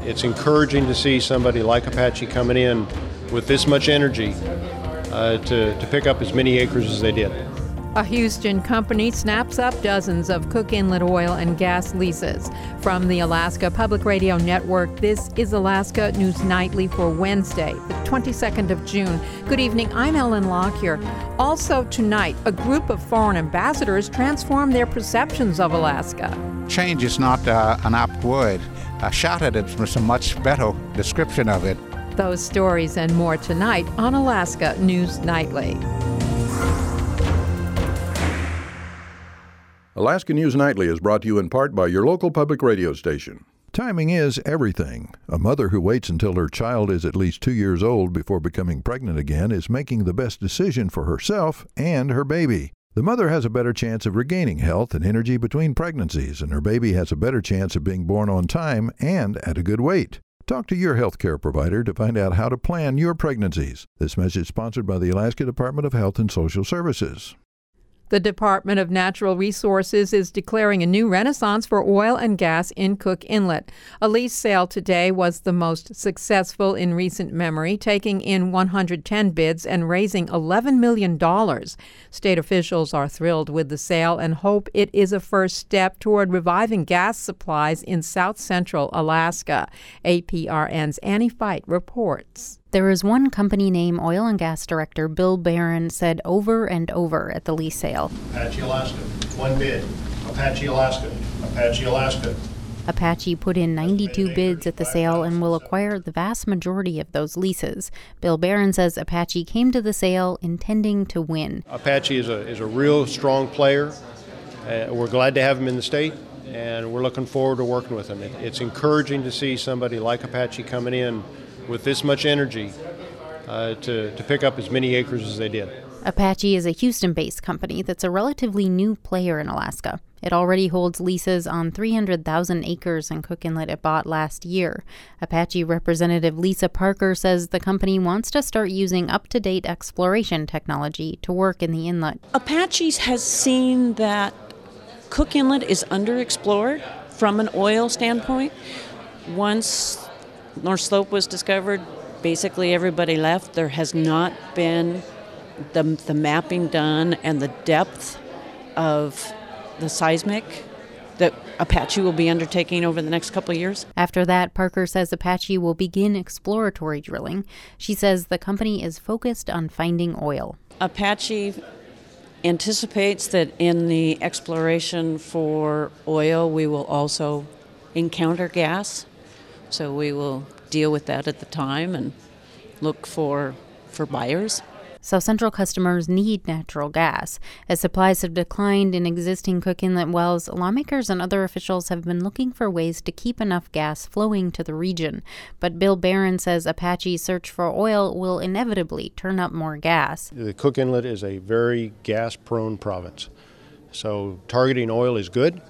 It's encouraging to see somebody like Apache coming in with this much energy to pick up as many acres as they did. A Houston company snaps up dozens of Cook Inlet oil and gas leases. From the Alaska Public Radio Network, this is Alaska News Nightly for Wednesday, the 22nd of June. Good evening, I'm Ellen Lockyer. Also tonight, a group of foreign ambassadors transform their perceptions of Alaska. Change is not an apt word. Shot at it with a much better description of it. Those stories and more tonight on Alaska News Nightly. Alaska News Nightly is brought to you in part by your local public radio station. Timing is everything. A mother who waits until her child is at least 2 years old before becoming pregnant again is making the best decision for herself and her baby. The mother has a better chance of regaining health and energy between pregnancies, and her baby has a better chance of being born on time and at a good weight. Talk to your healthcare provider to find out how to plan your pregnancies. This message sponsored by the Alaska Department of Health and Social Services. The Department of Natural Resources is declaring a new renaissance for oil and gas in Cook Inlet. A lease sale today was the most successful in recent memory, taking in 110 bids and raising $11 million. State officials are thrilled with the sale and hope it is a first step toward reviving gas supplies in south-central Alaska. APRN's Annie Fight reports. There is one company name oil and gas director Bill Barron said over and over at the lease sale. Apache Alaska, one bid. Apache Alaska, Apache Alaska. Apache put in 92 bids at the sale and will acquire the vast majority of those leases. Bill Barron says Apache came to the sale intending to win. Apache is a real strong player. We're glad to have him in the state, and we're looking forward to working with him. It's encouraging to see somebody like Apache coming in with this much energy to pick up as many acres as they did. Apache is a Houston-based company that's a relatively new player in Alaska. It already holds leases on 300,000 acres in Cook Inlet it bought last year. Apache Representative Lisa Parker says the company wants to start using up-to-date exploration technology to work in the inlet. Apache has seen that Cook Inlet is underexplored from an oil standpoint. Once North Slope was discovered, basically everybody left. There has not been the mapping done and the depth of the seismic that Apache will be undertaking over the next couple of years. After that, Parker says Apache will begin exploratory drilling. She says the company is focused on finding oil. Apache anticipates that in the exploration for oil, we will also encounter gas. So we will deal with that at the time and look for buyers. South Central customers need natural gas. As supplies have declined in existing Cook Inlet wells, lawmakers and other officials have been looking for ways to keep enough gas flowing to the region. But Bill Barron says Apache's search for oil will inevitably turn up more gas. The Cook Inlet is a very gas-prone province, so targeting oil is good.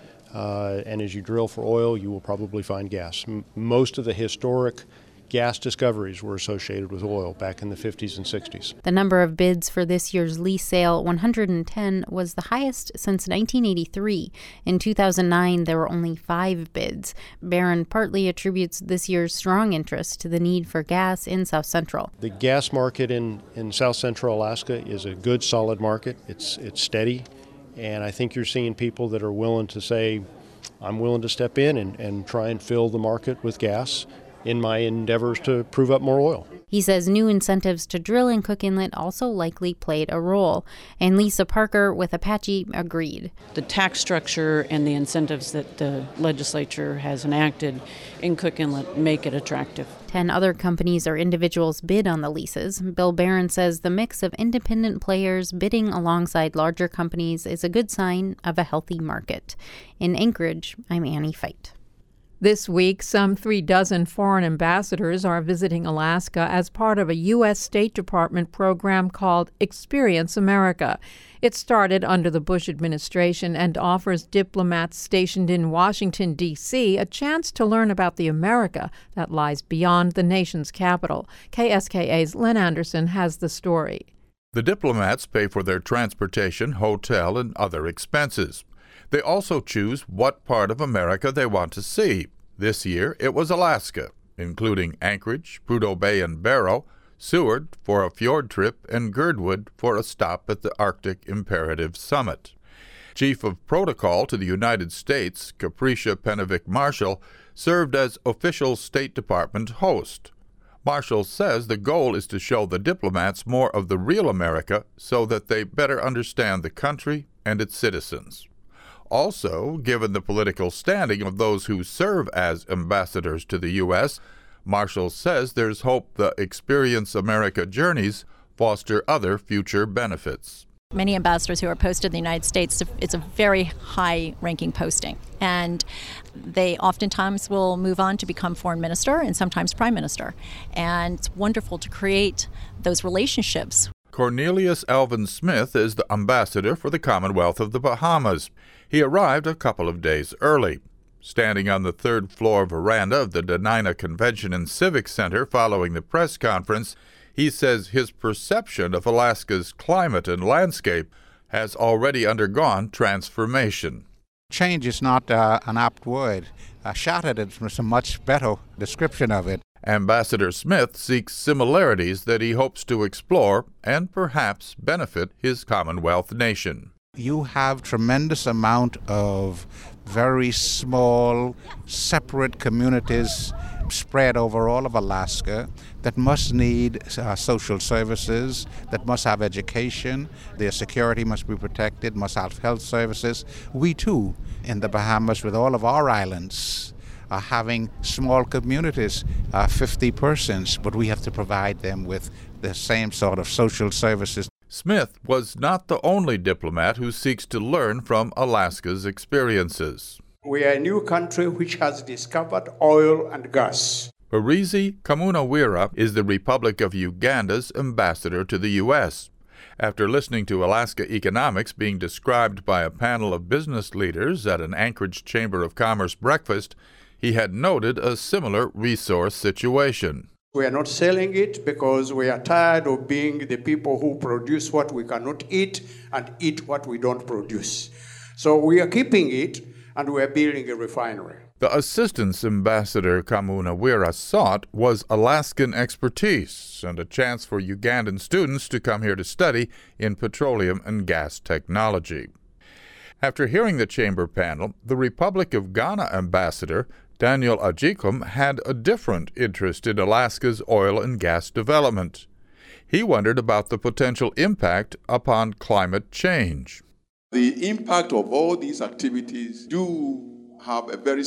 And as you drill for oil, you will probably find gas. Most of the historic gas discoveries were associated with oil back in the 50s and 60s. The number of bids for this year's lease sale, 110, was the highest since 1983. In 2009, there were only 5 bids. Barron partly attributes this year's strong interest to the need for gas in South Central. The gas market in South Central Alaska is a good, solid market. It's steady. And I think you're seeing people that are willing to say, I'm willing to step in and try and fill the market with gas in my endeavors to prove up more oil. He says new incentives to drill in Cook Inlet also likely played a role. And Lisa Parker with Apache agreed. The tax structure and the incentives that the legislature has enacted in Cook Inlet make it attractive. 10 other companies or individuals bid on the leases. Bill Barron says the mix of independent players bidding alongside larger companies is a good sign of a healthy market. In Anchorage, I'm Annie Fight. This week, some 36 foreign ambassadors are visiting Alaska as part of a U.S. State Department program called Experience America. It started under the Bush administration and offers diplomats stationed in Washington, D.C. a chance to learn about the America that lies beyond the nation's capital. KSKA's Lynn Anderson has the story. The diplomats pay for their transportation, hotel, and other expenses. They also choose what part of America they want to see. This year, it was Alaska. including Anchorage, Prudhoe Bay and Barrow, Seward for a fjord trip, and Girdwood for a stop at the Arctic Imperative Summit. Chief of Protocol to the United States, Capricia Penevic Marshall, served as official State Department host. Marshall says the goal is to show the diplomats more of the real America so that they better understand the country and its citizens. Also, given the political standing of those who serve as ambassadors to the U.S., Marshall says there's hope the Experience America journeys foster other future benefits. Many ambassadors who are posted in the United States, it's a very high-ranking posting, and they oftentimes will move on to become foreign minister and sometimes prime minister. And it's wonderful to create those relationships. Cornelius Alvin Smith is the ambassador for the Commonwealth of the Bahamas. He arrived a couple of days early. Standing on the third-floor veranda of the Dena'ina Convention and Civic Center following the press conference, he says his perception of Alaska's climate and landscape has already undergone transformation. Change is not an apt word. Shattered is a much better description of it. Ambassador Smith seeks similarities that he hopes to explore and perhaps benefit his Commonwealth nation. You have tremendous amount of very small, separate communities spread over all of Alaska that must need social services, that must have education, their security must be protected, must have health services. We too, in the Bahamas, with all of our islands, are having small communities, 50 persons, but we have to provide them with the same sort of social services. Smith was not the only diplomat who seeks to learn from Alaska's experiences. We are a new country which has discovered oil and gas. Horizi Kamunawira is the Republic of Uganda's ambassador to the U.S. After listening to Alaska economics being described by a panel of business leaders at an Anchorage Chamber of Commerce breakfast, he had noted a similar resource situation. We are not selling it because we are tired of being the people who produce what we cannot eat and eat what we don't produce. So we are keeping it, and we are building a refinery. The assistance Ambassador Kamunawira sought was Alaskan expertise and a chance for Ugandan students to come here to study in petroleum and gas technology. After hearing the chamber panel, the Republic of Ghana ambassador Daniel Ajikum had a different interest in Alaska's oil and gas development. He wondered about the potential impact upon climate change. The impact of all these activities do have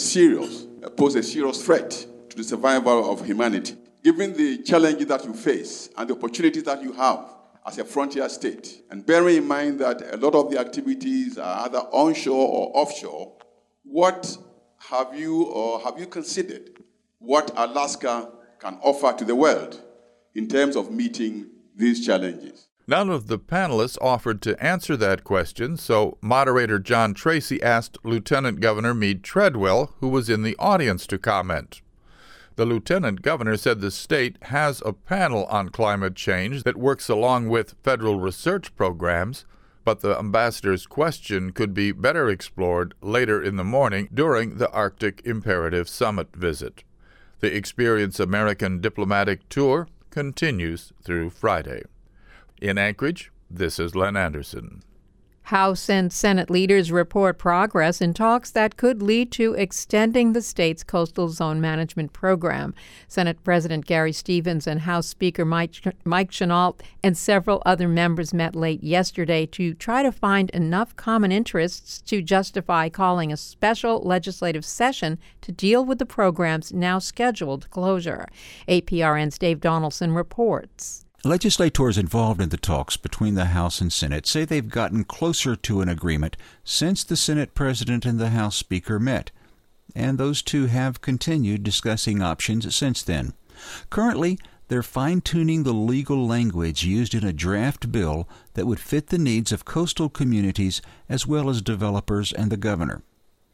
pose a serious threat to the survival of humanity. Given the challenges that you face and the opportunities that you have as a frontier state, and bearing in mind that a lot of the activities are either onshore or offshore, what have you considered what Alaska can offer to the world in terms of meeting these challenges? None of the panelists offered to answer that question, so moderator John Tracy asked Lieutenant Governor Meade Treadwell, who was in the audience, to comment. The lieutenant governor said the state has a panel on climate change that works along with federal research programs, but the ambassador's question could be better explored later in the morning during the Arctic Imperative Summit visit. The Experience American diplomatic tour continues through Friday. In Anchorage, this is Len Anderson. House and Senate leaders report progress in talks that could lead to extending the state's coastal zone management program. Senate President Gary Stevens and House Speaker Mike Chenault and several other members met late yesterday to try to find enough common interests to justify calling a special legislative session to deal with the program's now scheduled closure. APRN's Dave Donaldson reports. Legislators involved in the talks between the House and Senate say they've gotten closer to an agreement since the Senate President and the House Speaker met, and those two have continued discussing options since then. Currently, they're fine-tuning the legal language used in a draft bill that would fit the needs of coastal communities as well as developers and the governor.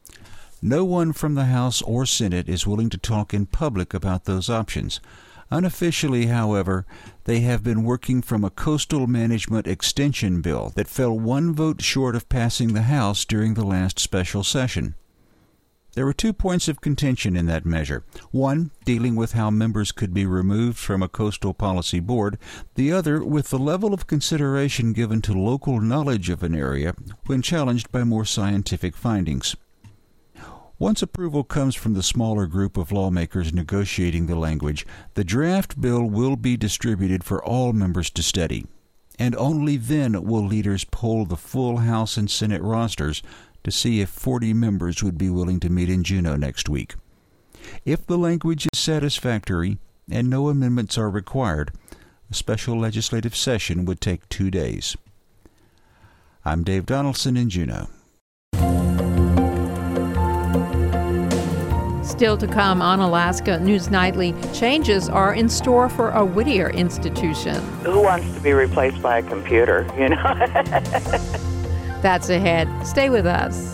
No one from the House or Senate is willing to talk in public about those options. Unofficially, however, they have been working from a coastal management extension bill that fell one vote short of passing the House during the last special session. There were 2 points of contention in that measure. One, dealing with how members could be removed from a coastal policy board. The other, with the level of consideration given to local knowledge of an area when challenged by more scientific findings. Once approval comes from the smaller group of lawmakers negotiating the language, the draft bill will be distributed for all members to study. And only then will leaders poll the full House and Senate rosters to see if 40 members would be willing to meet in Juneau next week. If the language is satisfactory and no amendments are required, a special legislative session would take 2 days. I'm Dave Donaldson in Juneau. Still to come on Alaska News Nightly, changes are in store for a Whittier institution. Who wants to be replaced by a computer, you know? That's ahead. Stay with us.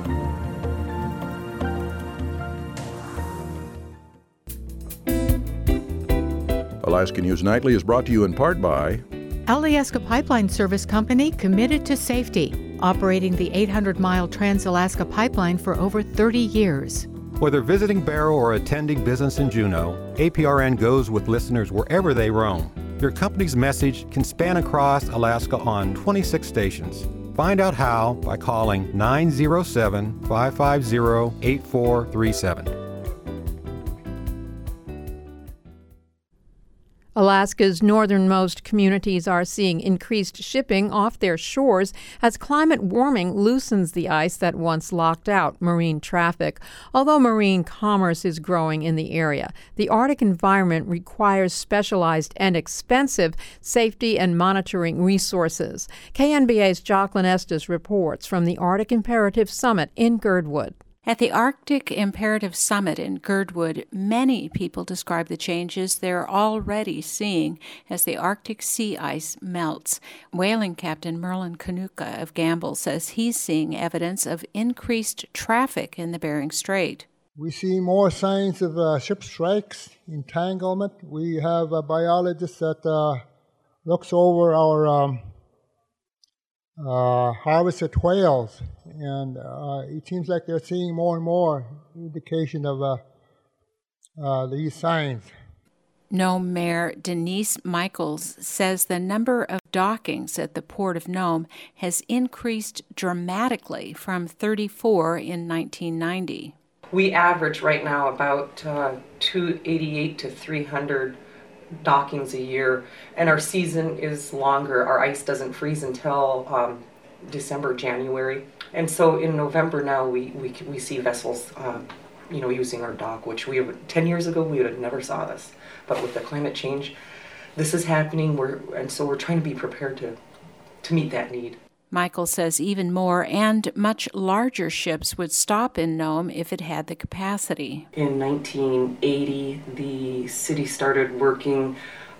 Alaska News Nightly is brought to you in part by Alaska Pipeline Service Company, committed to safety, operating the 800-mile Trans-Alaska Pipeline for over 30 years. Whether visiting Barrow or attending business in Juneau, APRN goes with listeners wherever they roam. Your company's message can span across Alaska on 26 stations. Find out how by calling 907-550-8437. Alaska's northernmost communities are seeing increased shipping off their shores as climate warming loosens the ice that once locked out marine traffic. Although marine commerce is growing in the area, the Arctic environment requires specialized and expensive safety and monitoring resources. KNBA's Jocelyn Estes reports from the Arctic Imperative Summit in Girdwood. At the Arctic Imperative Summit in Girdwood, many people describe the changes they're already seeing as the Arctic sea ice melts. Whaling Captain Merlin Kanuka of Gamble says he's seeing evidence of increased traffic in the Bering Strait. We see more signs of ship strikes, entanglement. We have a biologist that looks over our harvested whales, and it seems like they're seeing more and more indication of these signs. Nome Mayor Denise Michaels says the number of dockings at the Port of Nome has increased dramatically from 34 in 1990. We average right now about 288 to 300 dockings a year, and our season is longer. Our ice doesn't freeze until December, January, and so in November now we see vessels using our dock, which 10 years ago we would have never saw this. But with the climate change, this is happening, and so we're trying to be prepared to meet that need. Michael says even more and much larger ships would stop in Nome if it had the capacity. In 1980, the city started working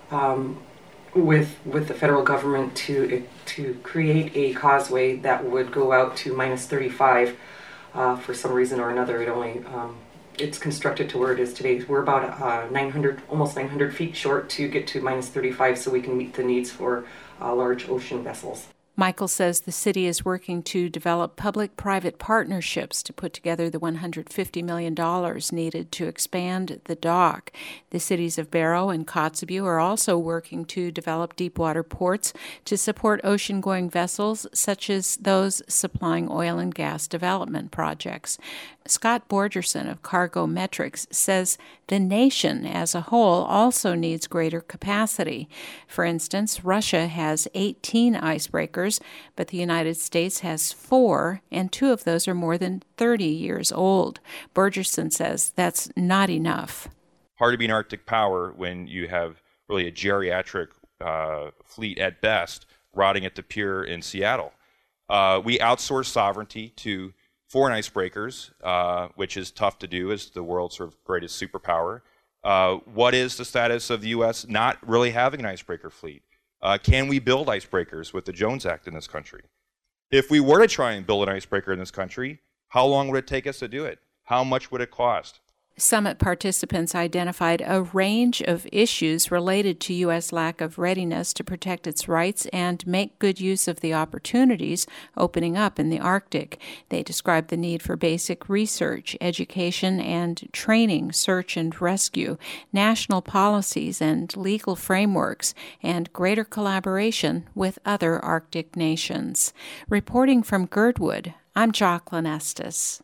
with the federal government to create a causeway that would go out to minus 35. For some reason or another, it's constructed to where it is today. We're about almost 900 feet short to get to minus 35, so we can meet the needs for large ocean vessels. Michael says the city is working to develop public-private partnerships to put together the $150 million needed to expand the dock. The cities of Barrow and Kotzebue are also working to develop deep-water ports to support ocean-going vessels, such as those supplying oil and gas development projects. Scott Borgerson of Cargo Metrics says the nation as a whole also needs greater capacity. For instance, Russia has 18 icebreakers, but the United States has 4, and 2 of those are more than 30 years old. Borgerson says that's not enough. Hard to be an Arctic power when you have really a geriatric fleet at best rotting at the pier in Seattle. We outsource sovereignty to foreign icebreakers, which is tough to do as the world's sort of greatest superpower. What is the status of the U.S. not really having an icebreaker fleet? Can we build icebreakers with the Jones Act in this country? If we were to try and build an icebreaker in this country, how long would it take us to do it? How much would it cost? Summit participants identified a range of issues related to U.S. lack of readiness to protect its rights and make good use of the opportunities opening up in the Arctic. They described the need for basic research, education, and training, search and rescue, national policies and legal frameworks, and greater collaboration with other Arctic nations. Reporting from Girdwood, I'm Jocelyn Estes.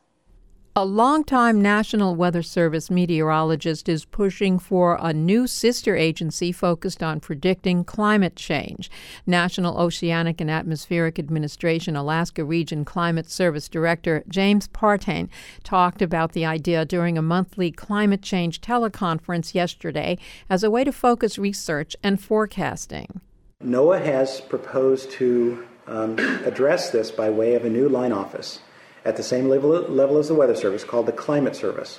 A longtime National Weather Service meteorologist is pushing for a new sister agency focused on predicting climate change. National Oceanic and Atmospheric Administration Alaska Region Climate Service Director James Partain talked about the idea during a monthly climate change teleconference yesterday as a way to focus research and forecasting. NOAA has proposed to address this by way of a new line office at the same level as the Weather Service, called the Climate Service.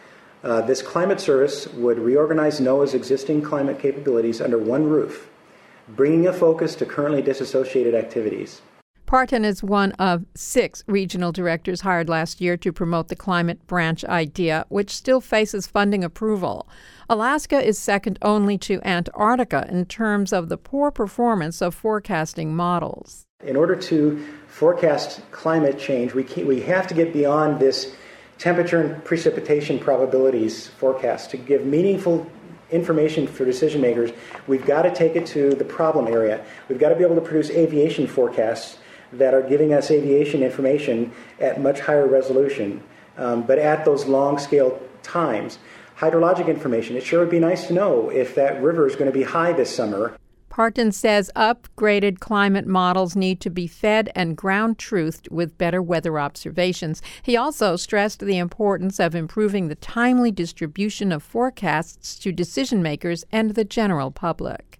This Climate Service would reorganize NOAA's existing climate capabilities under one roof, bringing a focus to currently disassociated activities. Partain is one of 6 regional directors hired last year to promote the climate branch idea, which still faces funding approval. Alaska is second only to Antarctica in terms of the poor performance of forecasting models. In order to forecast climate change, we have to get beyond this temperature and precipitation probabilities forecast. To give meaningful information for decision makers, we've got to take it to the problem area. We've got to be able to produce aviation forecasts that are giving us aviation information at much higher resolution, but at those long-scale times. Hydrologic information, it sure would be nice to know if that river is going to be high this summer. Partain says upgraded climate models need to be fed and ground-truthed with better weather observations. He also stressed the importance of improving the timely distribution of forecasts to decision-makers and the general public.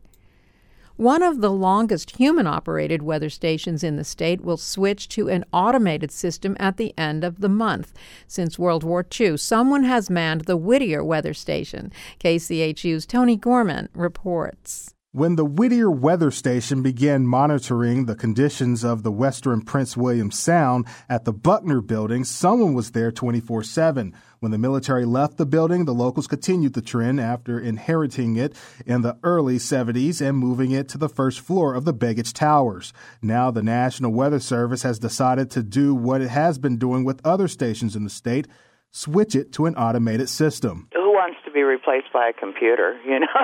One of the longest human-operated weather stations in the state will switch to an automated system at the end of the month. Since World War II, someone has manned the Whittier weather station. KCHU's Tony Gorman reports. When the Whittier Weather Station began monitoring the conditions of the western Prince William Sound at the Buckner Building, someone was there 24/7. When the military left the building, the locals continued the trend after inheriting it in the early 70s and moving it to the first floor of the Begich Towers. Now the National Weather Service has decided to do what it has been doing with other stations in the state, switch it to an automated system. Who wants to be replaced by a computer, you know?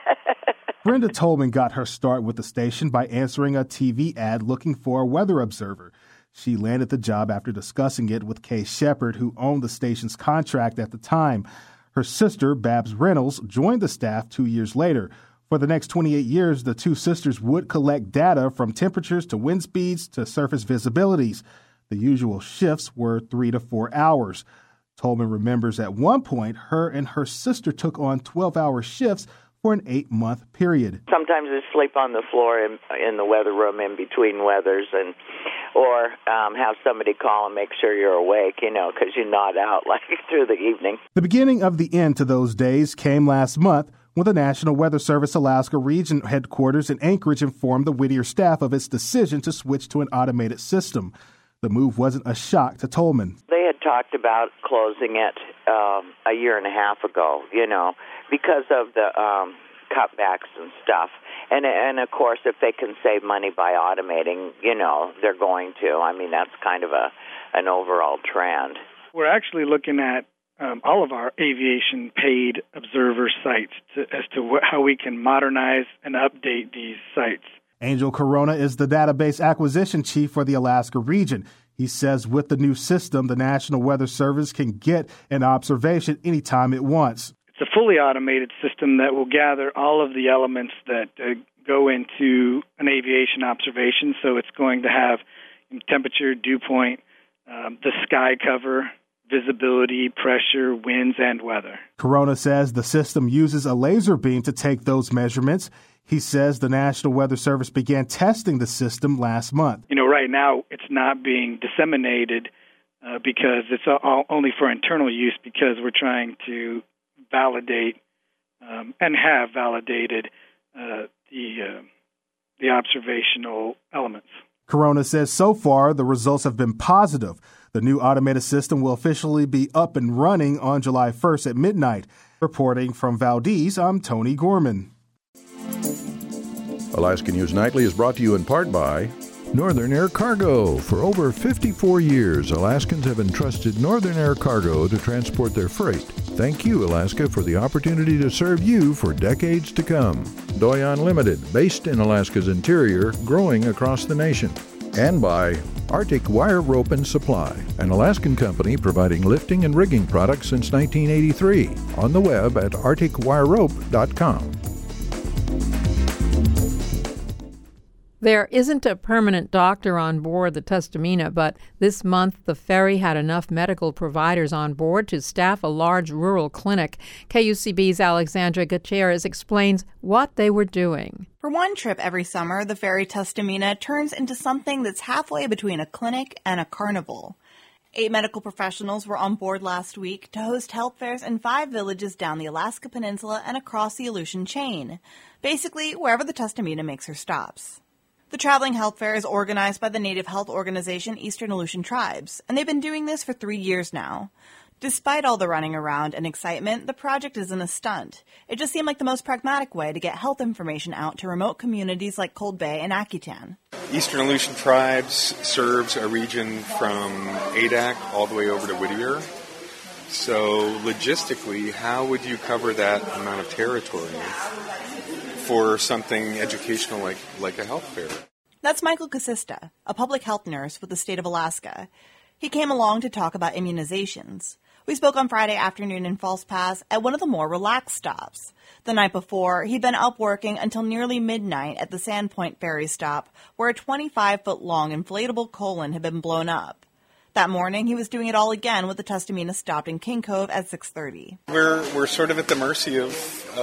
Brenda Tolman got her start with the station by answering a TV ad looking for a weather observer. She landed the job after discussing it with Kay Shepard, who owned the station's contract at the time. Her sister, Babs Reynolds, joined the staff 2 years later. For the next 28 years, the two sisters would collect data from temperatures to wind speeds to surface visibilities. The usual shifts were 3 to 4 hours. Tolman remembers at one point her and her sister took on 12-hour shifts for an 8-month period. Sometimes I sleep on the floor in the weather room in between weathers, or have somebody call and make sure you're awake, you know, because you nod out like through the evening. The beginning of the end to those days came last month when the National Weather Service Alaska Region headquarters in Anchorage informed the Whittier staff of its decision to switch to an automated system. The move wasn't a shock to Tolman. They had talked about closing it a year and a half ago, you know, because of the cutbacks and stuff. And of course, if they can save money by automating, you know, they're going to. I mean, that's kind of an overall trend. We're actually looking at all of our aviation paid observer sites as to how we can modernize and update these sites. Angel Corona is the database acquisition chief for the Alaska region. He says with the new system, the National Weather Service can get an observation anytime it wants. It's a fully automated system that will gather all of the elements that go into an aviation observation. So it's going to have temperature, dew point, the sky cover, visibility, pressure, winds, and weather. Corona says the system uses a laser beam to take those measurements. He says the National Weather Service began testing the system last month. You know, right now it's not being disseminated because it's only for internal use, because we're trying to validate and have validated the observational elements. Corona says so far the results have been positive. The new automated system will officially be up and running on July 1st at midnight. Reporting from Valdez, I'm Tony Gorman. Alaska News Nightly is brought to you in part by Northern Air Cargo. For over 54 years, Alaskans have entrusted Northern Air Cargo to transport their freight. Thank you, Alaska, for the opportunity to serve you for decades to come. Doyon Limited, based in Alaska's interior, growing across the nation. And by Arctic Wire Rope and Supply, an Alaskan company providing lifting and rigging products since 1983. On the web at arcticwirerope.com. There isn't a permanent doctor on board the Tustumena, but this month the ferry had enough medical providers on board to staff a large rural clinic. KUCB's Alexandra Gutierrez explains what they were doing. For one trip every summer, the ferry Tustumena turns into something that's halfway between a clinic and a carnival. 8 medical professionals were on board last week to host health fairs in 5 villages down the Alaska Peninsula and across the Aleutian chain, basically wherever the Tustumena makes her stops. The traveling health fair is organized by the native health organization Eastern Aleutian Tribes, and they've been doing this for 3 years now. Despite all the running around and excitement, the project isn't a stunt. It just seemed like the most pragmatic way to get health information out to remote communities like Cold Bay and Akutan. Eastern Aleutian Tribes serves a region from Adak all the way over to Whittier. So logistically, how would you cover that amount of territory for something educational like a health fair? That's Michael Casista, a public health nurse with the state of Alaska. He came along to talk about immunizations. We spoke on Friday afternoon in False Pass at one of the more relaxed stops. The night before, he'd been up working until nearly midnight at the Sandpoint ferry stop, where a 25-foot-long inflatable colon had been blown up. That morning, he was doing it all again with the Tustumena stopped in King Cove at 6:30. We're sort of at the mercy of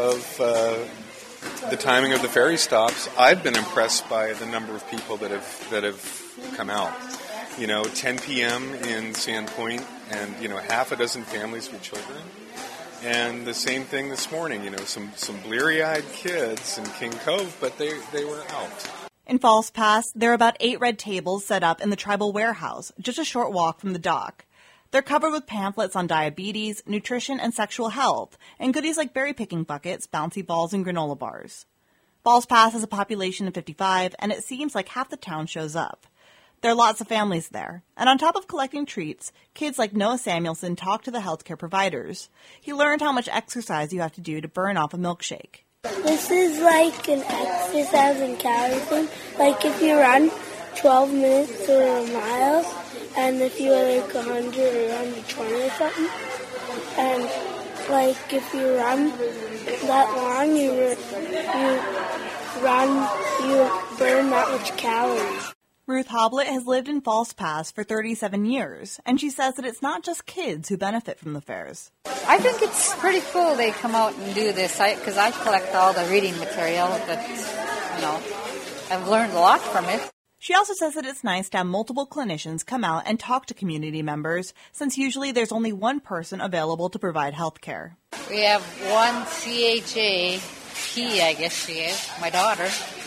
the timing of the ferry stops. I've been impressed by the number of people that have come out. 10 p.m. in Sandpoint, and half a dozen families with children. And the same thing this morning. Some bleary-eyed kids in King Cove, but they were out. In False Pass, there are about 8 red tables set up in the tribal warehouse, just a short walk from the dock. They're covered with pamphlets on diabetes, nutrition, and sexual health, and goodies like berry-picking buckets, bouncy balls, and granola bars. False Pass has a population of 55, and it seems like half the town shows up. There are lots of families there, and on top of collecting treats, kids like Noah Samuelson talk to the healthcare providers. He learned how much exercise you have to do to burn off a milkshake. This is like an exercise and calorie thing. Like if you run 12 minutes or a mile, and if you are like 100 or 120 or something, and like if you run that long, you burn that much calories. Ruth Hoblet has lived in False Pass for 37 years, and she says that it's not just kids who benefit from the fairs. I think it's pretty cool they come out and do this, because I collect all the reading material, but, I've learned a lot from it. She also says that it's nice to have multiple clinicians come out and talk to community members, since usually there's only one person available to provide health care. We have one CHA, I guess she is, my daughter.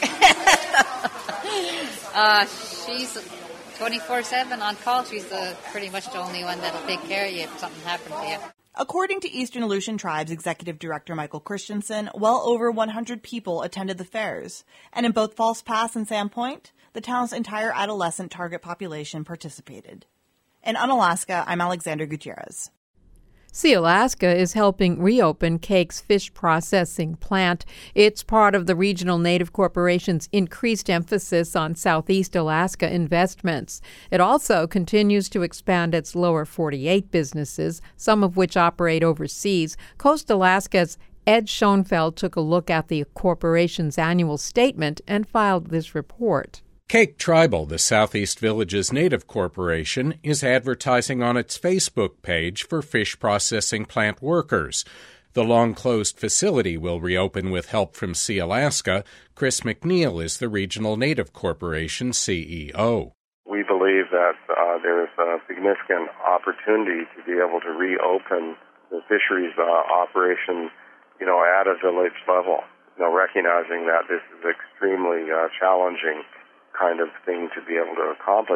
She's 24/7 on call. She's pretty much the only one that'll take care of you if something happens to you. According to Eastern Aleutian Tribes Executive Director Michael Christensen, well over 100 people attended the fairs. And in both False Pass and Sandpoint, the town's entire adolescent target population participated. In Unalaska, I'm Alexandra Gutierrez. Sealaska is helping reopen Cake's fish processing plant. It's part of the regional Native Corporation's increased emphasis on Southeast Alaska investments. It also continues to expand its lower 48 businesses, some of which operate overseas. Coast Alaska's Ed Schoenfeld took a look at the corporation's annual statement and filed this report. Cake Tribal, the Southeast Villages Native Corporation, is advertising on its Facebook page for fish processing plant workers. The long-closed facility will reopen with help from Sealaska. Chris McNeil is the Regional Native Corporation CEO. We believe that there is a significant opportunity to be able to reopen the fisheries operation, at a village level, recognizing that this is extremely challenging kind of thing to be able to accomplish.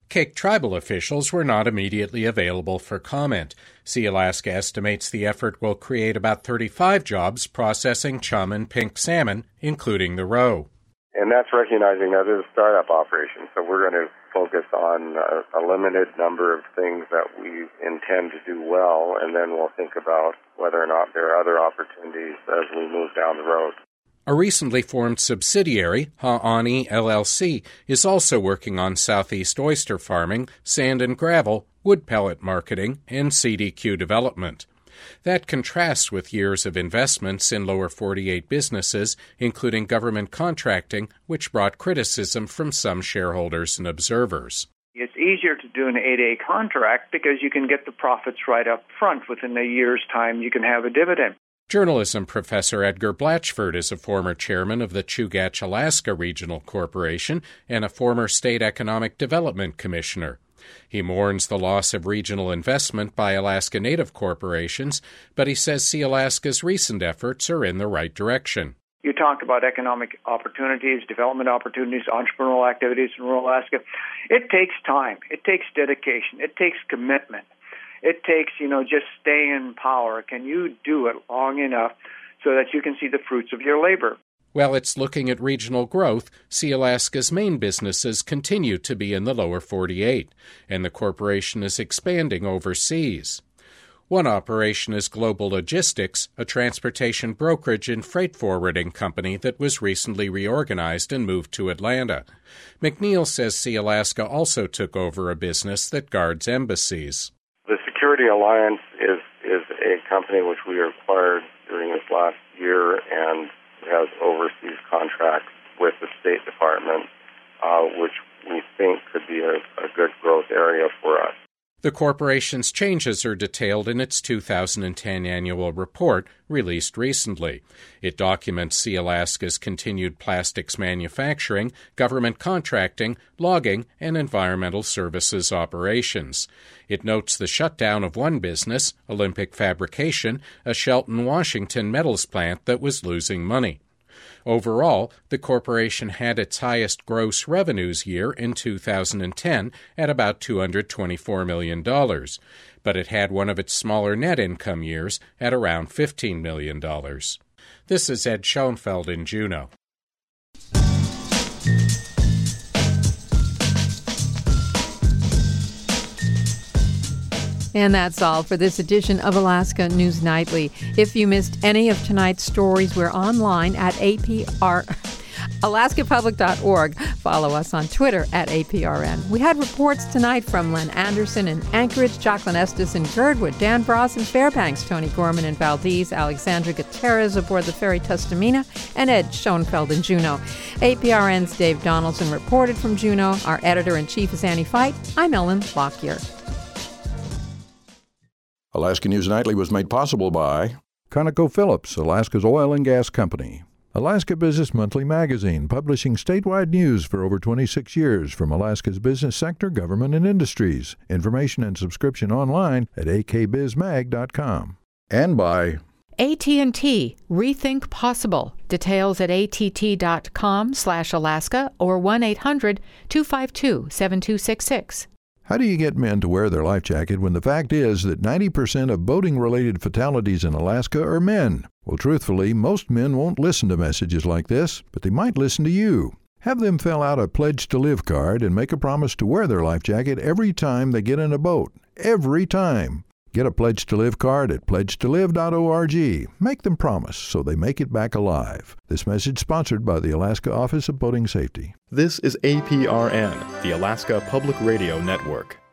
Kake tribal officials were not immediately available for comment. Sealaska estimates the effort will create about 35 jobs processing chum and pink salmon, including the roe. And that's recognizing that it's a startup operation, so we're going to focus on a limited number of things that we intend to do well, and then we'll think about whether or not there are other opportunities as we move down the road. A recently formed subsidiary, Ha'ani LLC, is also working on southeast oyster farming, sand and gravel, wood pellet marketing, and CDQ development. That contrasts with years of investments in lower 48 businesses, including government contracting, which brought criticism from some shareholders and observers. It's easier to do an 8A contract because you can get the profits right up front. Within a year's time, you can have a dividend. Journalism professor Edgar Blatchford is a former chairman of the Chugach, Alaska Regional Corporation and a former state economic development commissioner. He mourns the loss of regional investment by Alaska Native corporations, but he says Sealaska's recent efforts are in the right direction. You talk about economic opportunities, development opportunities, entrepreneurial activities in rural Alaska. It takes time. It takes dedication. It takes commitment. It takes, just stay in power. Can you do it long enough so that you can see the fruits of your labor? While it's looking at regional growth, Sealaska's main businesses continue to be in the lower 48, and the corporation is expanding overseas. One operation is Global Logistics, a transportation brokerage and freight forwarding company that was recently reorganized and moved to Atlanta. McNeil says Sealaska also took over a business that guards embassies. The Security Alliance is a company which we acquired during this last year and has overseas contracts with the State Department, which we think could be a good growth area for us. The corporation's changes are detailed in its 2010 annual report, released recently. It documents Sealaska's continued plastics manufacturing, government contracting, logging, and environmental services operations. It notes the shutdown of one business, Olympic Fabrication, a Shelton, Washington metals plant that was losing money. Overall, the corporation had its highest gross revenues year in 2010 at about $224 million, but it had one of its smaller net income years at around $15 million. This is Ed Schoenfeld in Juneau. And that's all for this edition of Alaska News Nightly. If you missed any of tonight's stories, we're online at alaskapublic.org. Follow us on Twitter at APRN. We had reports tonight from Len Anderson in Anchorage, Jacqueline Estes in Girdwood, Dan Bross in Fairbanks, Tony Gorman in Valdez, Alexandra Gutierrez aboard the ferry Tustamina, and Ed Schoenfeld in Juneau. APRN's Dave Donaldson reported from Juneau. Our editor-in-chief is Annie Fight. I'm Ellen Lockyer. Alaska News Nightly was made possible by ConocoPhillips, Alaska's oil and gas company. Alaska Business Monthly magazine, publishing statewide news for over 26 years from Alaska's business sector, government, and industries. Information and subscription online at akbizmag.com. And by AT&T, Rethink Possible. Details at att.com/Alaska or 1-800-252-7266. How do you get men to wear their life jacket when the fact is that 90% of boating-related fatalities in Alaska are men? Well, truthfully, most men won't listen to messages like this, but they might listen to you. Have them fill out a Pledge to Live card and make a promise to wear their life jacket every time they get in a boat. Every time. Get a Pledge to Live card at pledgetolive.org. Make them promise so they make it back alive. This message sponsored by the Alaska Office of Boating Safety. This is APRN, the Alaska Public Radio Network.